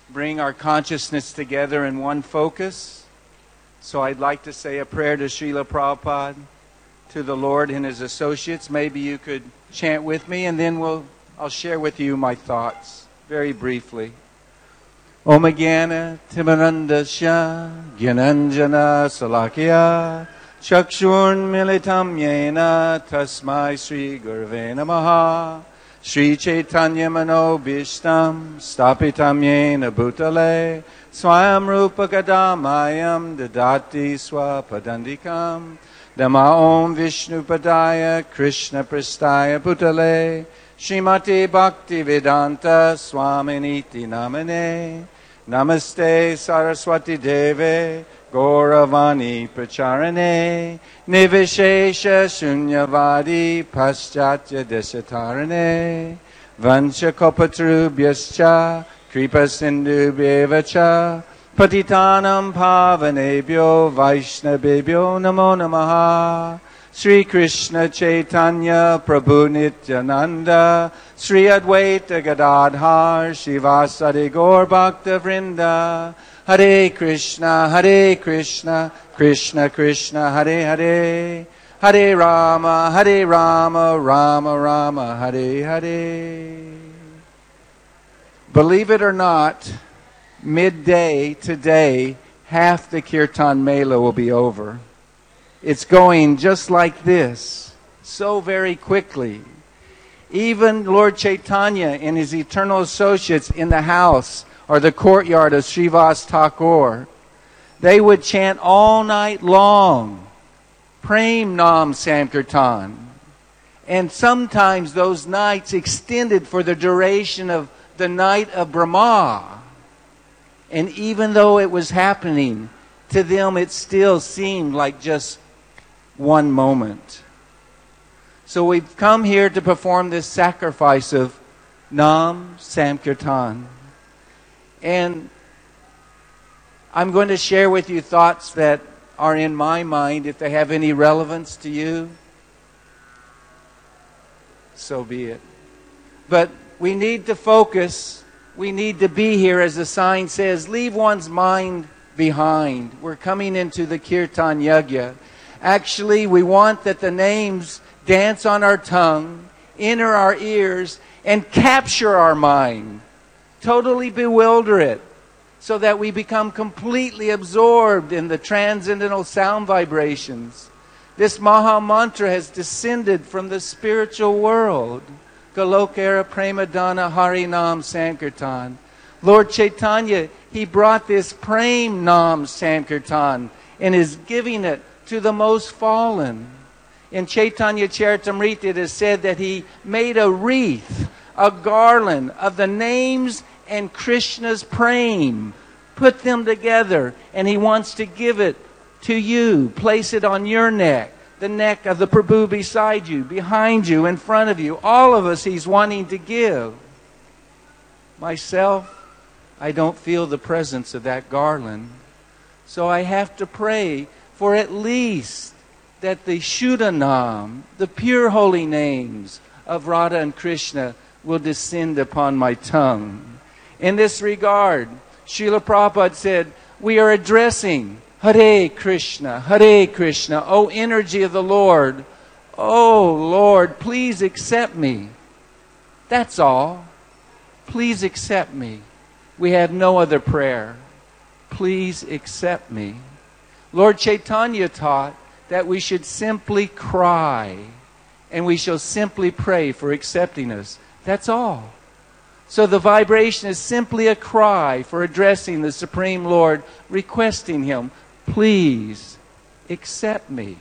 bring our consciousness together in one focus. So I'd like to say a prayer to Srila Prabhupada, to the Lord and His associates. Maybe you could chant with me, and then I'll share with you my thoughts very briefly. Om Jnana Timirandasya Gyananjana Salakya Chakshurn Militam Yena Tasmai Sri Gurve Namaha Sri Chaitanya Manobhishtam Stapitam Yena Bhutale Swayam Rupa Kadamayam Dadati Swapadandikam Dama Om Vishnu Padaya Krishna Prastaya Bhutale Srimati Bhakti Vedanta Swaminiti Namane Namaste Saraswati Deve Gauravani Pracharane Nivishesha Shunyavadi Paschatya Deshatarane Vancha Kopatrubhyascha Kripa Sindhubhyevacha Patitanam Pavanebhyo Vaishnavebhyo Namo Namaha Sri Krishna Chaitanya Prabhu Nityananda Sri Advaita Gadadhar Shivasadi Gaur Bhakta Vrinda Hare Krishna Krishna Krishna Hare Hare Hare Rama Rama Rama Hare Hare. Believe it or not, midday today, half the Kirtan Mela will be over. It's going just like this, so very quickly. Even Lord Chaitanya and his eternal associates in the house or the courtyard of Srivas Thakur, they would chant all night long, Prem Nam Sankirtan. And sometimes those nights extended for the duration of the night of Brahma. And even though it was happening, to them it still seemed like just one moment. So we've come here to perform this sacrifice of Nam Sankirtan. And I'm going to share with you thoughts that are in my mind. If they have any relevance to you, so be it. But we need to focus. We need to be here, as the sign says, leave one's mind behind. We're coming into the Kirtan Yajna. Actually, we want that the names dance on our tongue, enter our ears, and capture our mind. Totally bewilder it, so that we become completely absorbed in the transcendental sound vibrations. This Maha Mantra has descended from the spiritual world. Galokara Premadana Harinam Sankirtan. Lord Chaitanya, He brought this Prem Nam Sankirtan and is giving it to the most fallen. In Chaitanya Charitamrita it is said that He made a wreath, a garland of the names and Krishna's Prem, put them together, and He wants to give it to you. Place it on your neck, the neck of the Prabhu beside you, behind you, in front of you. All of us He's wanting to give. Myself, I don't feel the presence of that garland. So I have to pray for at least that the Shuddhanam, the pure holy names of Radha and Krishna, will descend upon my tongue. In this regard, Srila Prabhupada said, we are addressing Hare Krishna, O energy of the Lord. Oh Lord, please accept me. That's all. Please accept me. We have no other prayer. Please accept me. Lord Chaitanya taught that we should simply cry, and we shall simply pray for accepting us. That's all. So the vibration is simply a cry for addressing the Supreme Lord, requesting Him, please accept me.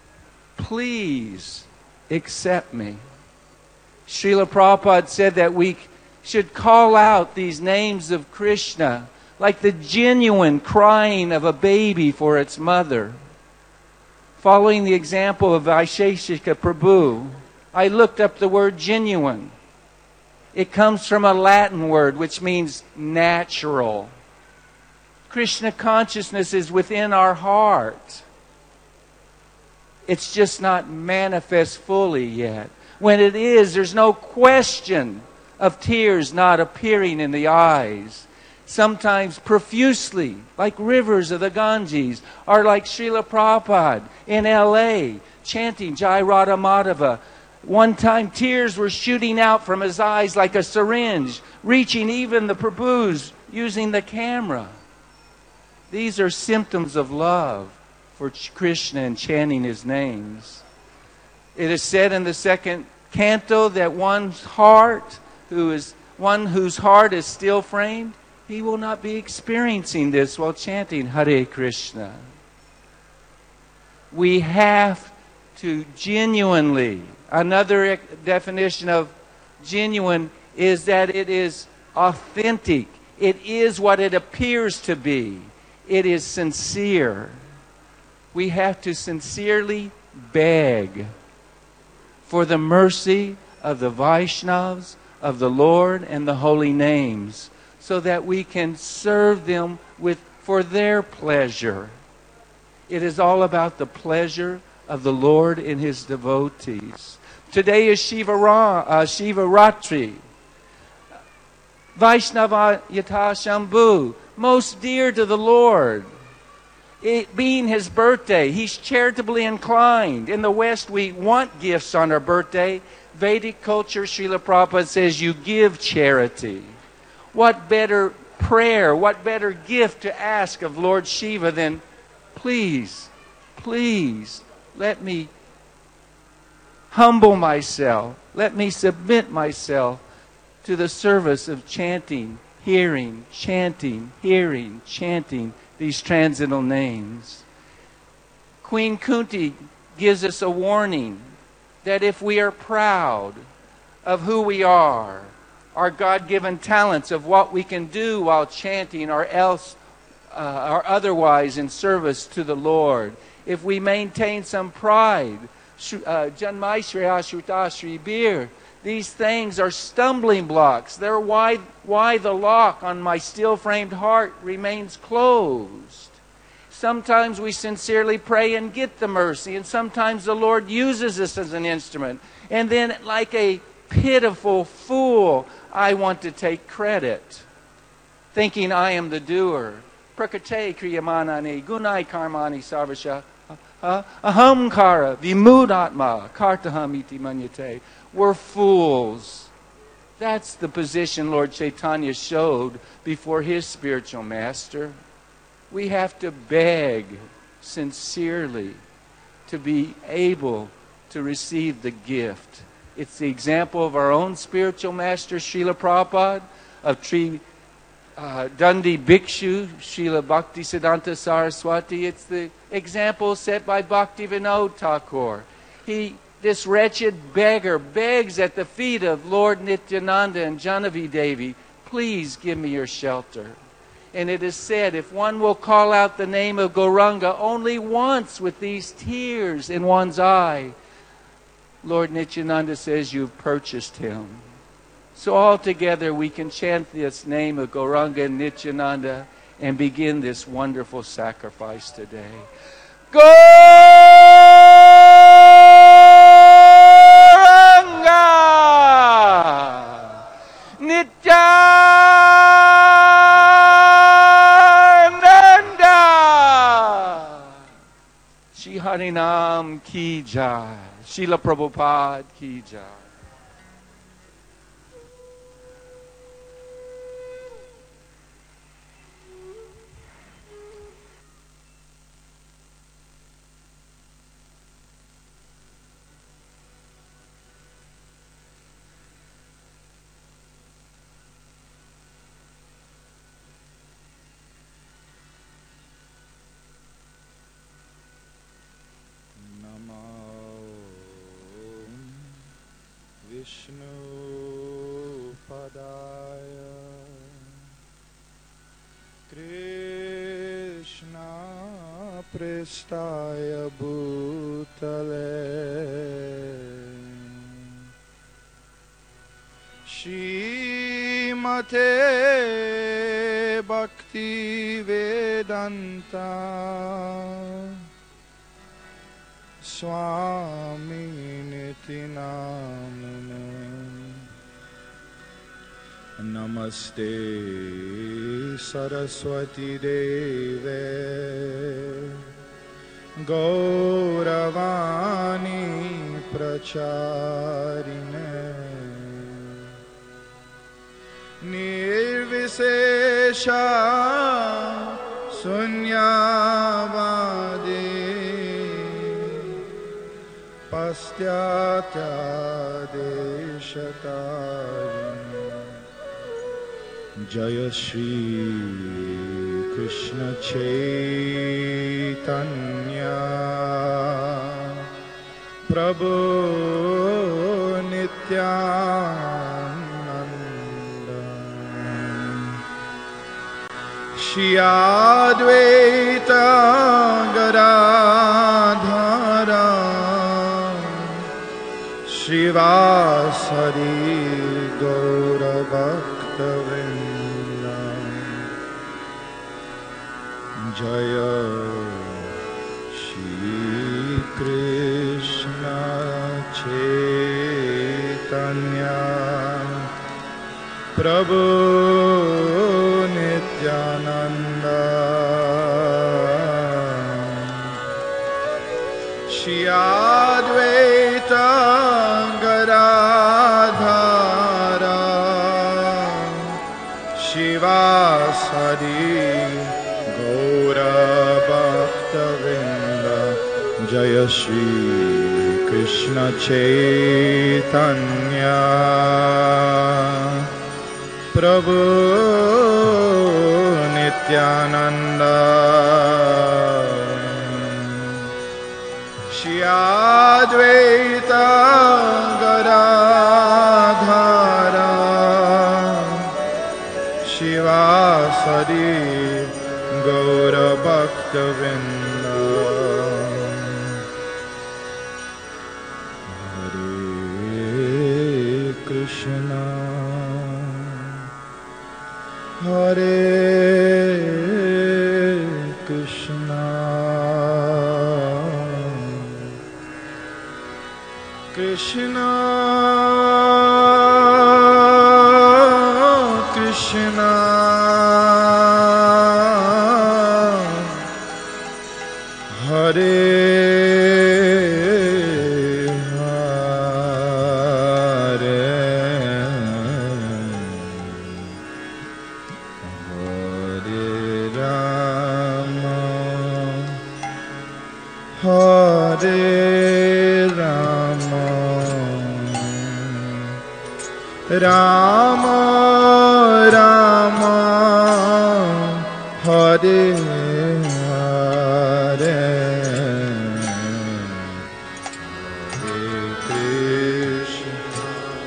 Please accept me. Srila Prabhupada said that we should call out these names of Krishna like the genuine crying of a baby for its mother. Following the example of Vaisheshika Prabhu, I looked up the word genuine. It comes from a Latin word which means natural. Krishna consciousness is within our heart. It's just not manifest fully yet. When it is, there's no question of tears not appearing in the eyes. sometimes profusely, like rivers of the Ganges, or like Srila Prabhupada in L.A., chanting Jai Radha Madhava. One time tears were shooting out from his eyes like a syringe, reaching even the Prabhus using the camera. These are symptoms of love for Krishna and chanting his names. It is said in the second canto that one whose heart is still framed, he will not be experiencing this while chanting Hare Krishna. We have to genuinely, another definition of genuine is that it is authentic. It is what it appears to be. It is sincere. We have to sincerely beg for the mercy of the Vaishnavas, of the Lord, and the holy names, so that we can serve them for their pleasure. It is all about the pleasure of the Lord and His devotees. Today is Shivaratri. Vaishnava Yata Shambhu, most dear to the Lord. It being his birthday, he's charitably inclined. In the West, we want gifts on our birthday. Vedic culture, Srila Prabhupada says, you give charity. What better prayer, what better gift to ask of Lord Shiva than, please, please, let me humble myself. Let me submit myself to the service of chanting, hearing, chanting, hearing, chanting these transcendental names. Queen Kunti gives us a warning that if we are proud of who we are, our God-given talents of what we can do while chanting or otherwise in service to the Lord, if we maintain some pride, Janmai Shri Ashruta Shri Bir, these things are stumbling blocks. They're why the lock on my still-framed heart remains closed. Sometimes we sincerely pray and get the mercy, and sometimes the Lord uses us as an instrument. And then, like a pitiful fool, I want to take credit, thinking I am the doer. Prakate kriyamanani gunai karmani sarvasha ahamkara vimudatma kartaham iti manyate. We're fools. That's the position Lord Chaitanya showed before his spiritual master. We have to beg sincerely to be able to receive the gift. It's the example of our own spiritual master, Srila Prabhupada, of Dundee Bhikshu, Srila Bhaktisiddhanta Saraswati. It's the example set by Bhaktivinoda Thakur. This wretched beggar begs at the feet of Lord Nityananda and Janavi Devi, please give me your shelter. And it is said, if one will call out the name of Gauranga only once with these tears in one's eye, Lord Nityananda says, you've purchased him. So all together we can chant this name of Gauranga and Nityananda and begin this wonderful sacrifice today. Nityananda Shri Harinam Ki Jai, Srila Prabhupada Ki Jai. Vishnu Padaya Krishna Prestaya Bhutale Shrimate Bhakti Vedanta Swami Niti Namune Namaste Saraswati देवे गौरवाणी प्रचारिणे निर्विशेषा शून्यवादी पाश्चात्यादेशतारिणे जय श्री कृष्ण चैतन्य प्रभु नित्यानंद श्री अद्वैत गदाधर श्रीवासदि गौरभक्तवृंद जय श्री कृष्ण चैतन्य प्रभु नित्यानंद श्री अद्वैत गदाधर शिवासदि गौरभक्तवृंद जय श्री कृष्ण चैतन्य प्रभु नित्यानंद श्री अद्वैत गदाधर शिवासदि गौरभक्तवृंद हरे कृष्णा कृष्णा कृष्णा हरे Ram Ram Hare Hare Hare Krishna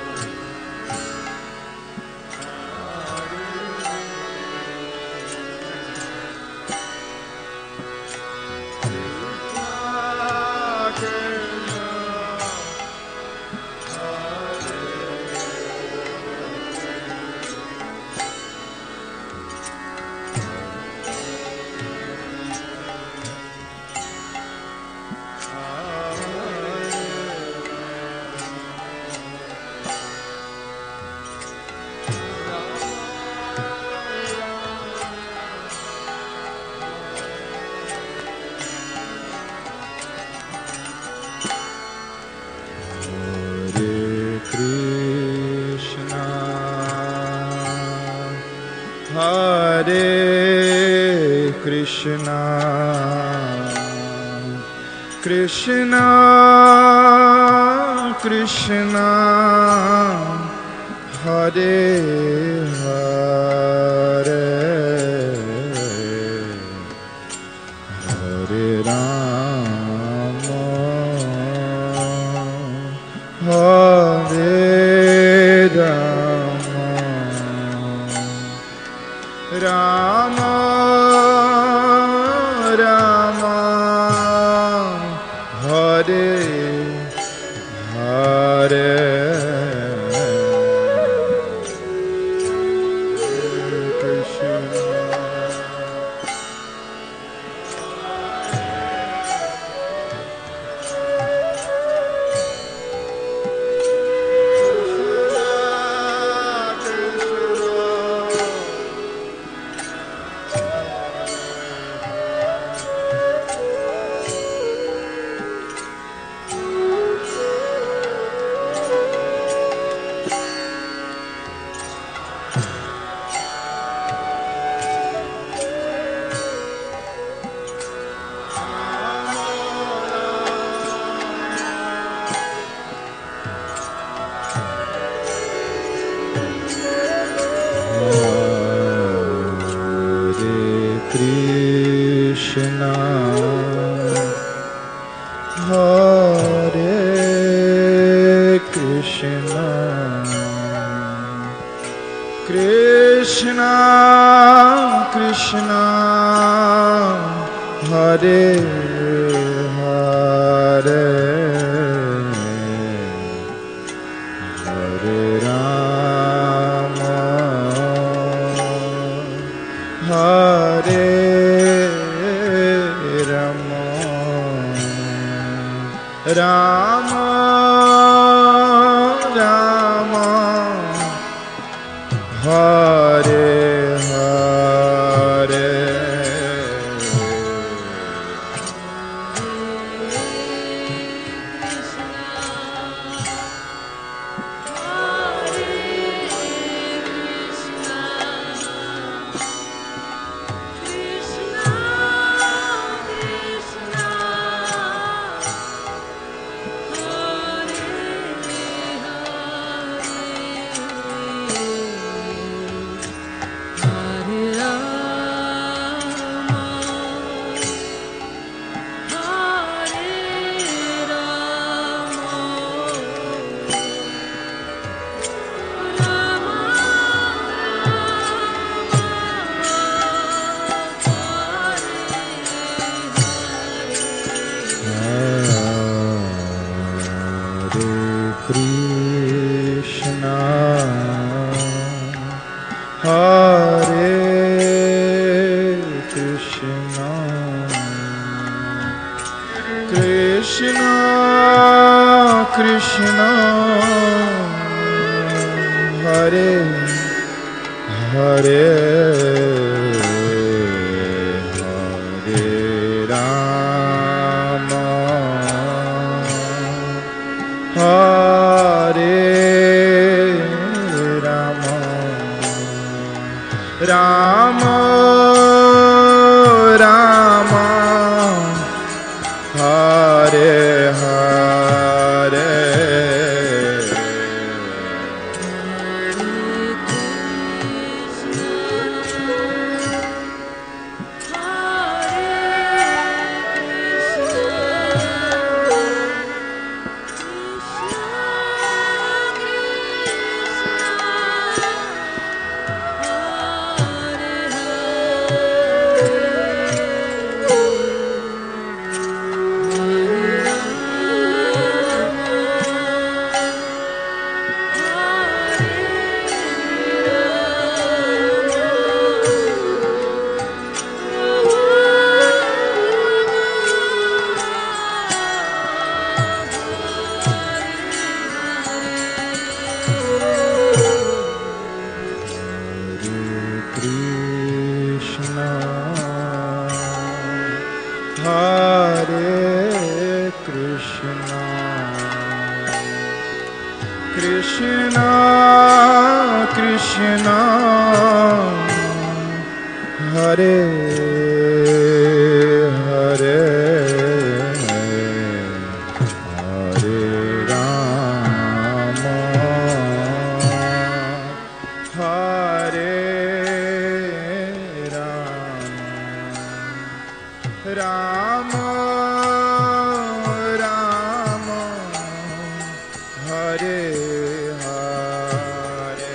Krishna Krishna Krishna Hare Hare Hare Rama Hare Rama Rama Rama Hare Hare Krishna Krishna, Hare Hare, Hare Rama, Hare Rama, Rama Rama, Hare Hare. Krishna Krishna, Hare Hare, Hare Rama, Hare Rama, Rama Rama, Hare Hare. Hare Krishna, Krishna Krishna, Hare Hare, Hare Rama, Hare Rama, Rama, Hare Hare.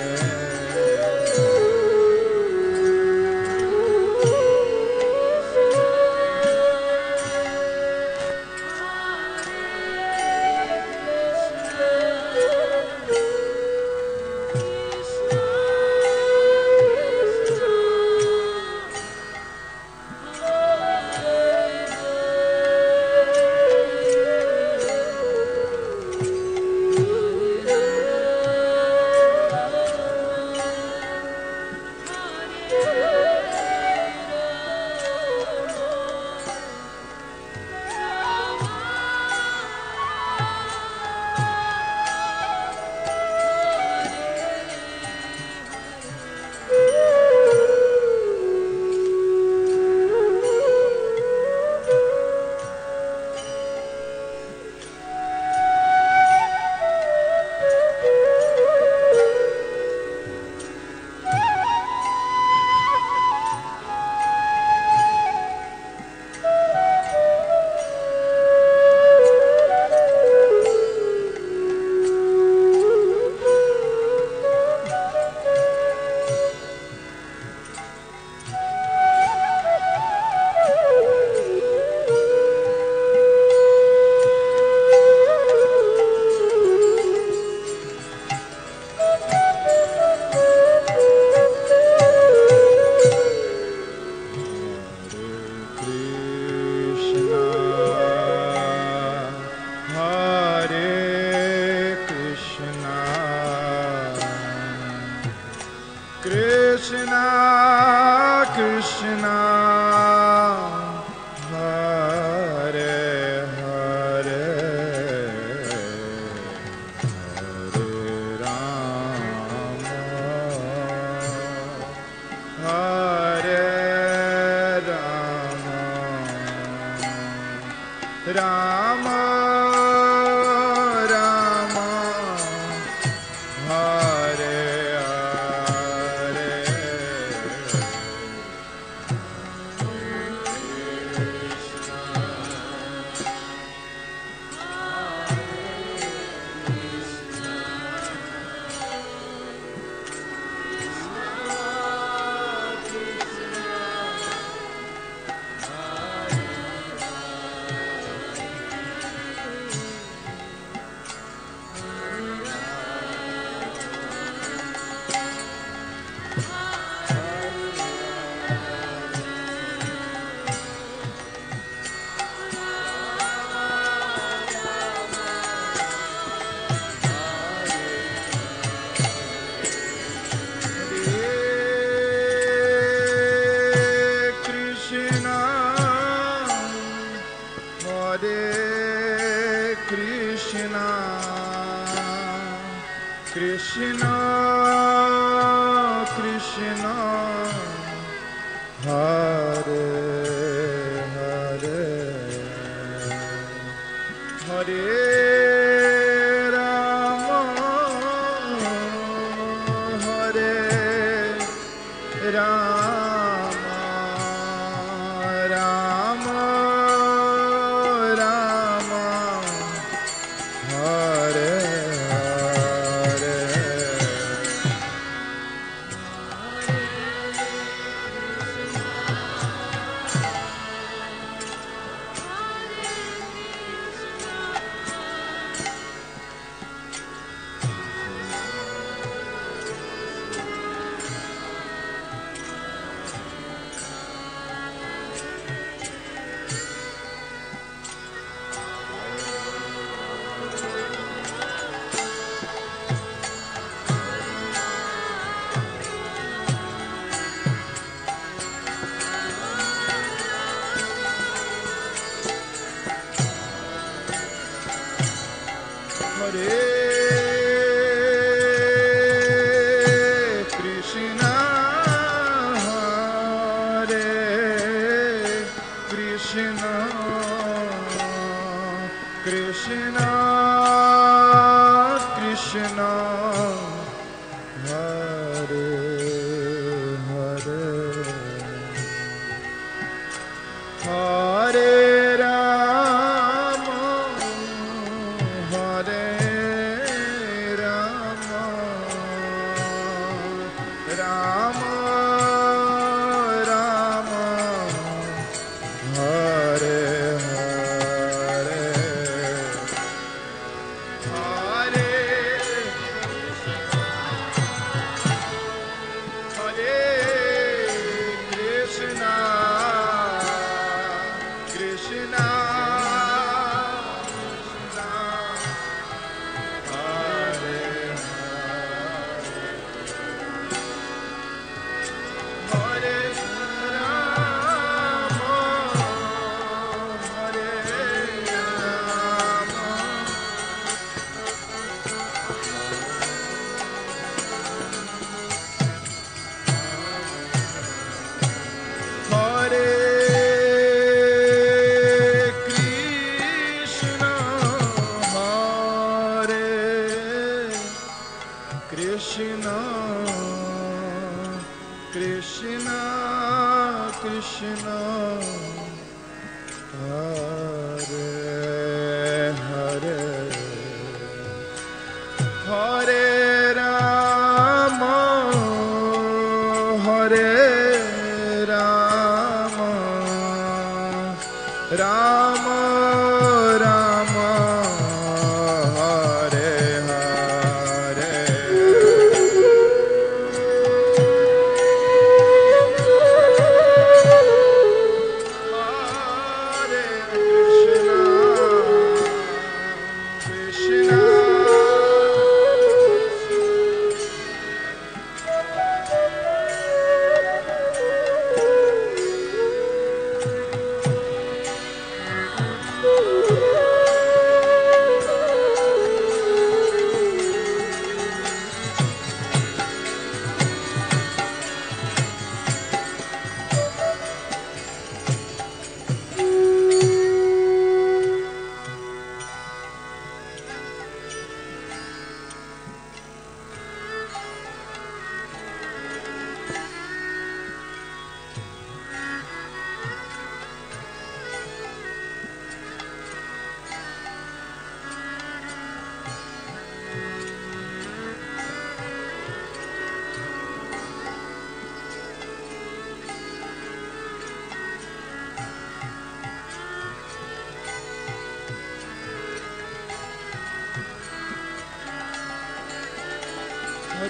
Krishna, Hare Hare, Hare Rama, Hare Rama, Rama Rama, Hare Hare. Krishna, Krishna, Hare Hare, Hare Rama, Hare Rama, Rama Rama, Hare Krishna, Krishna, Hare Hare, Hare Rama, Hare Rama, Rama Rama, Hare Hare, Hare Hare Krishna, Krishna, Hare Hare Rama, Hare Rama, Hare Krishna, Hare Krishna, Krishna, Krishna, Hare Hare, Hare Rama, Hare Rama, Rama Rama, Hare Hare, Hare Krishna, Krishna,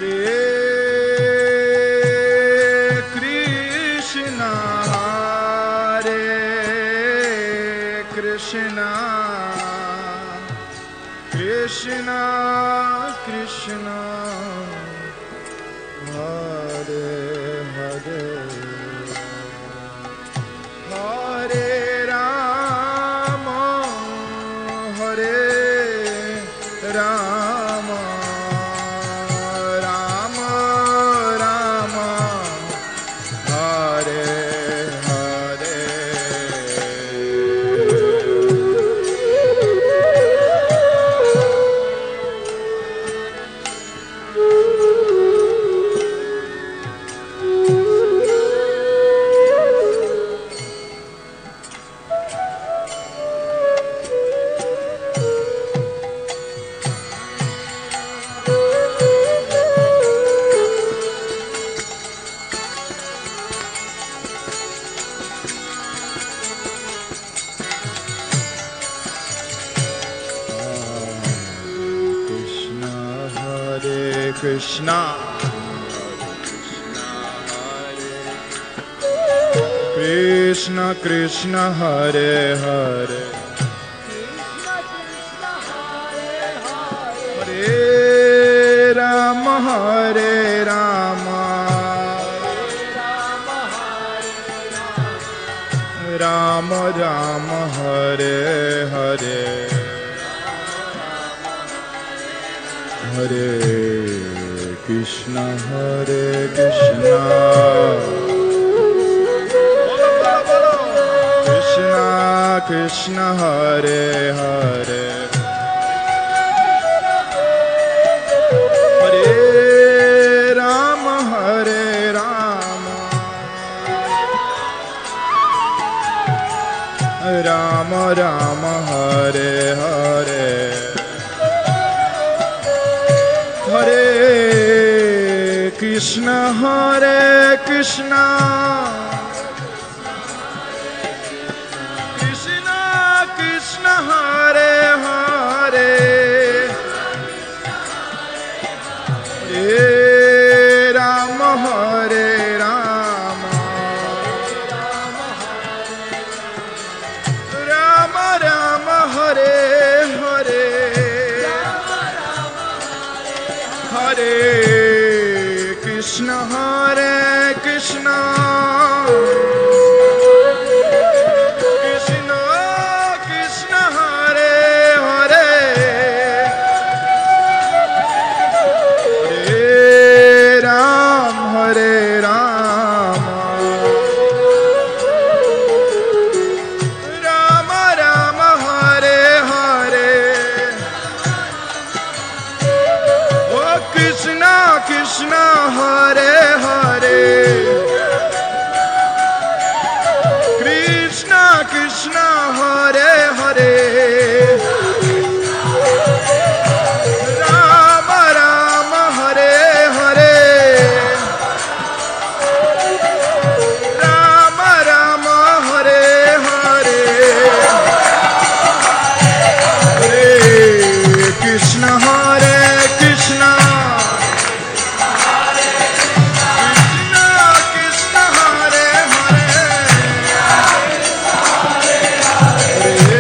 Krishna Krishna Krishna Hare Hare Hare Rama Hare Rama Rama Rama Hare Hare Hare Krishna Hare Krishna Krishna Krishna Hare Hare Hare Rama Hare Rama Rama Rama Hare Hare Hare Krishna Hare Krishna Krishna Krishna Hare Hare Hare Rama Hare Rama Rama Rama Hare Hare Hare Krishna Hare Krishna Krishna Krishna Hare Hare Hare Ram Hare Rama Rama Rama Hare Hare Oh Krishna Krishna Hare Hare Krishna Krishna Hare Hare Rama Rama Hare Hare Rama Rama Hare Hare Hare Krishna Hare Krishna Krishna Krishna Hare Hare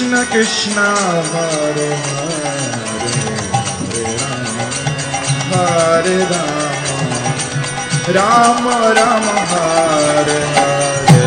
Krishna Krishna Hare Hare Hare Rama Rama Hare Hare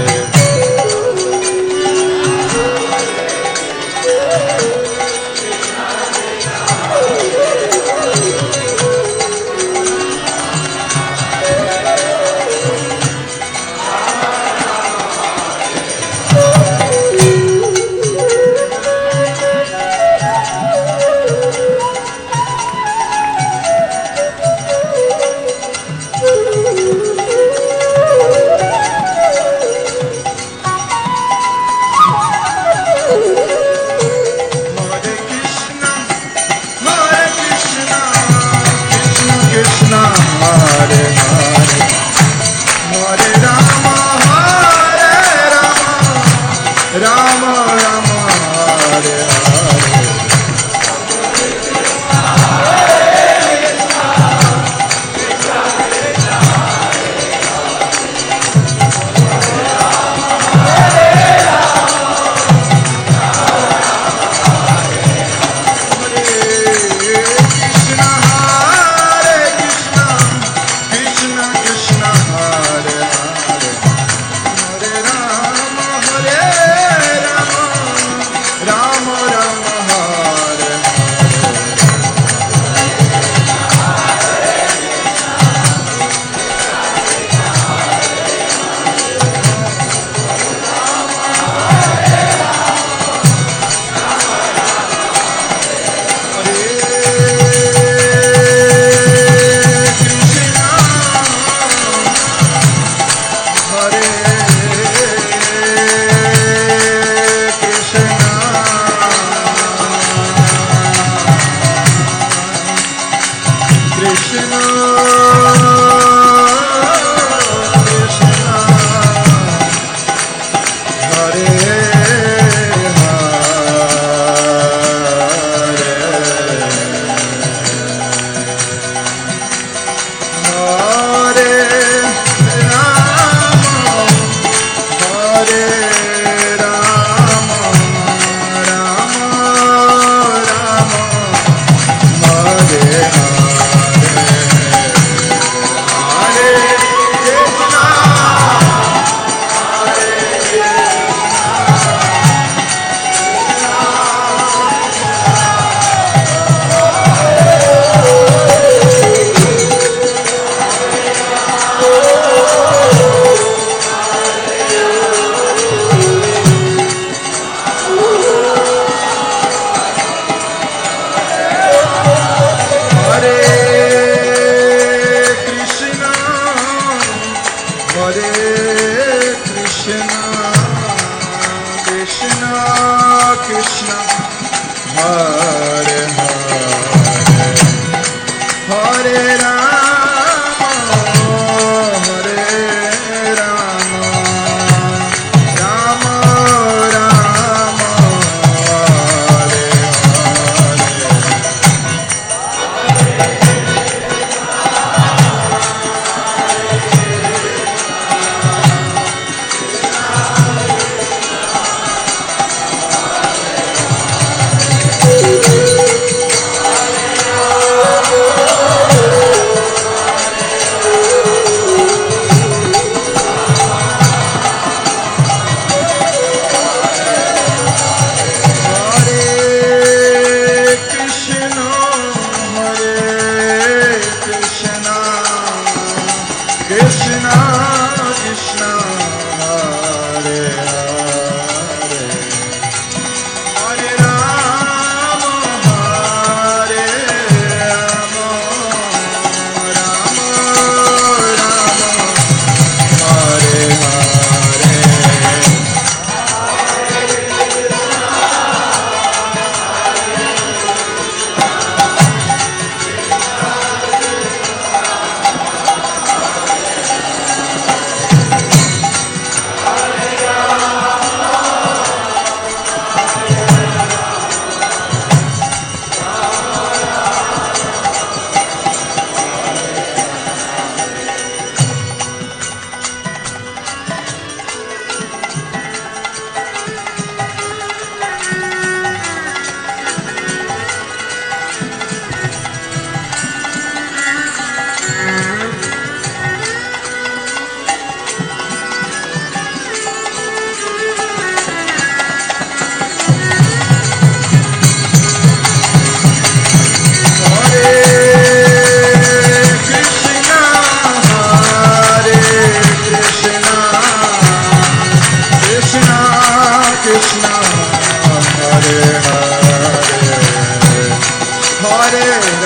Krishna, Hare Hare, Hare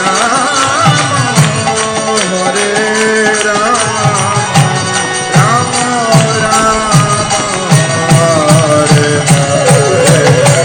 Rama, Hare Rama, Rama Rama, Hare Hare.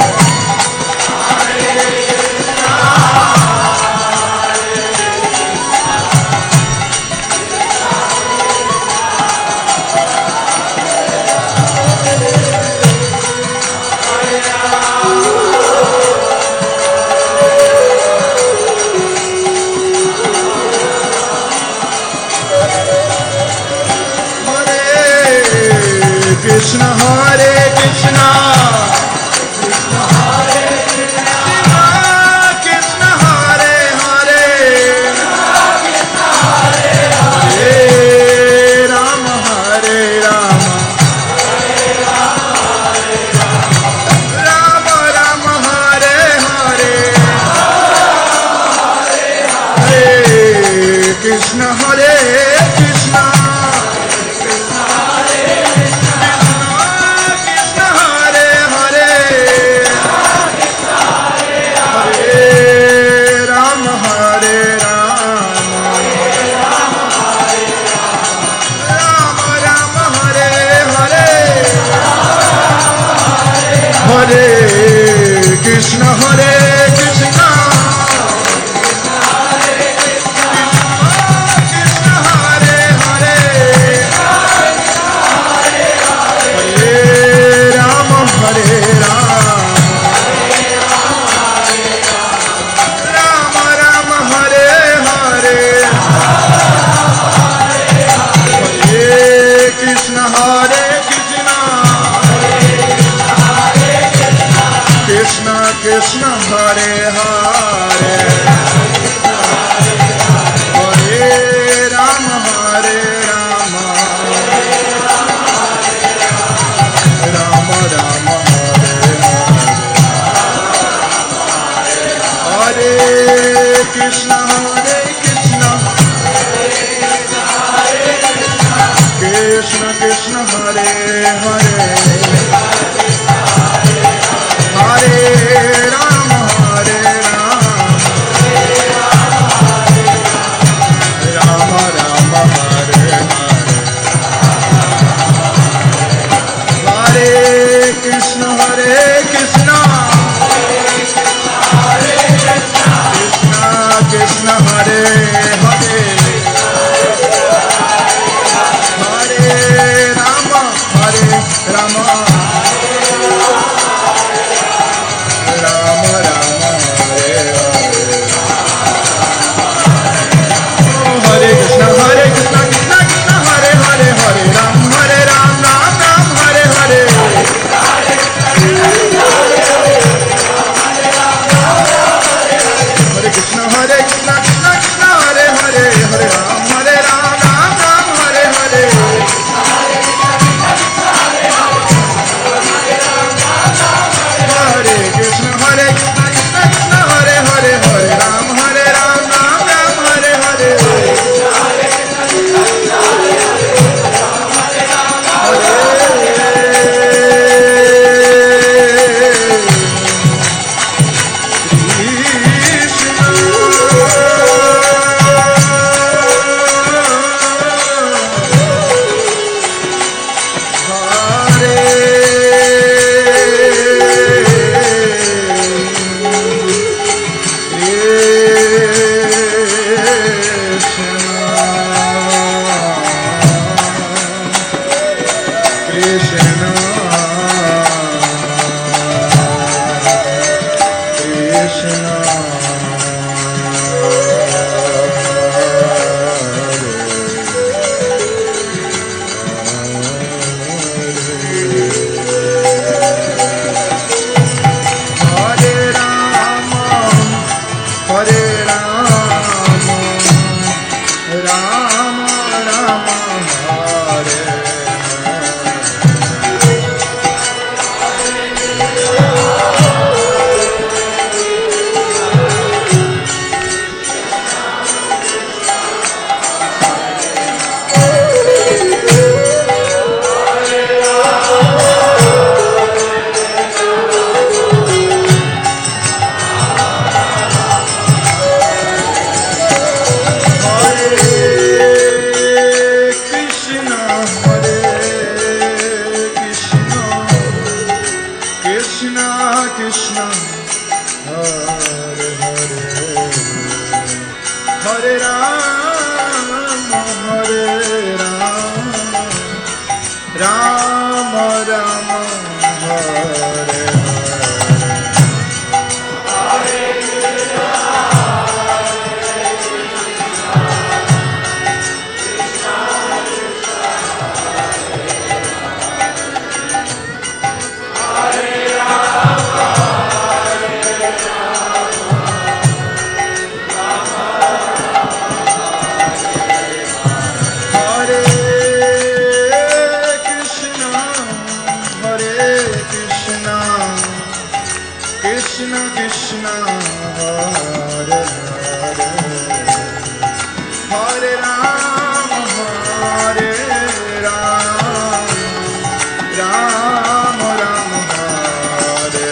Krishna Hare Krishna, Krishna Hare Krishna, Krishna Hare Hare, Hare Rama Hare Rama, Rama Rama Hare Hare, Hare Krishna Hare Krishna. Hare Krishna, Hare Krishna, Krishna Hare Hare, Hare Rama, Hare Rama, Rama Rama, Hare Hare, Hare Krishna, Hare Krishna, Krishna Krishna Hare Hare, Hare Rama Hare Rama, Rama Rama Hare Hare, Hare Krishna Hare Krishna, Krishna Krishna Hare Hare, Hare Rama, Hare Rama, Rama Rama, Hare Hare, Hare Krishna, Hare Krishna, Krishna Krishna, Hare Hare, Hare Rama, Hare Rama, Rama Rama, Hare Hare, Hare Krishna, Hare Krishna, Krishna Krishna, Hare Hare, Hare Ram, Hare Ram, Ram Ram, Hare Hare, Hare Krishna, Hare Krishna, Krishna Krishna, Krishna Krishna Hare Hare Hare Rama Hare Rama Rama Rama Hare Krishna Krishna Hare Hare Hare Rama Hare Rama Rama Rama Hare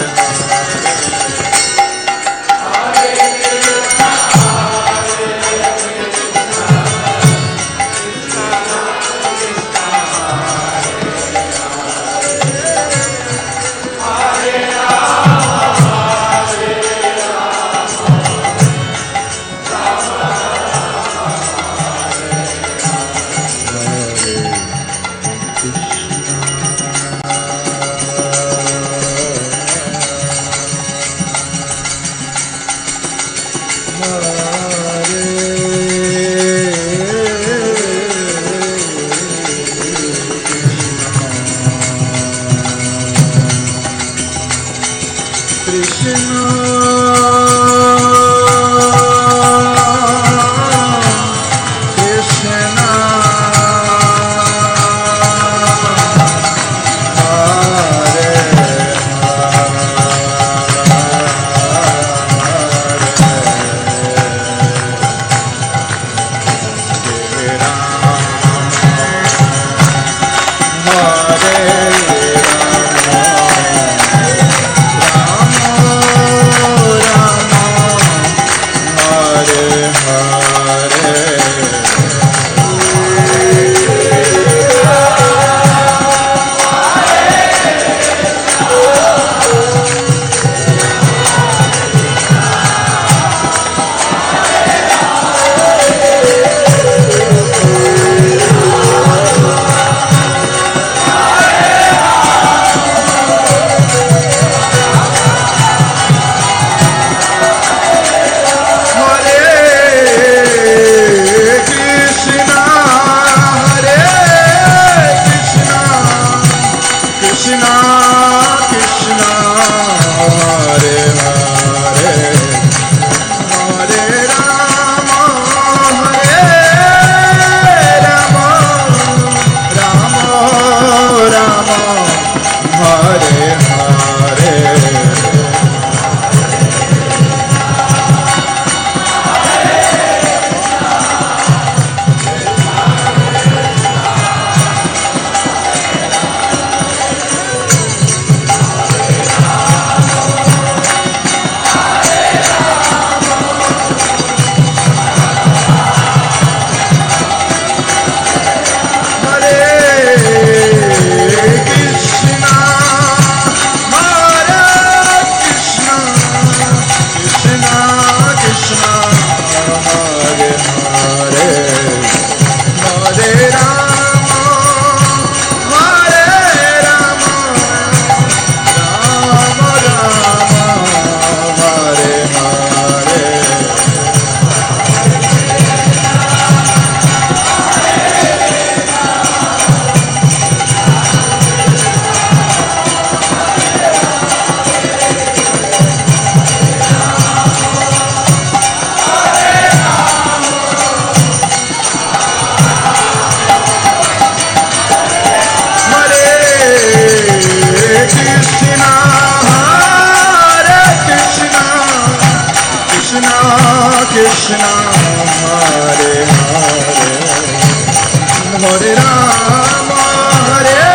Krishna Hare Hare Hare Rama Hare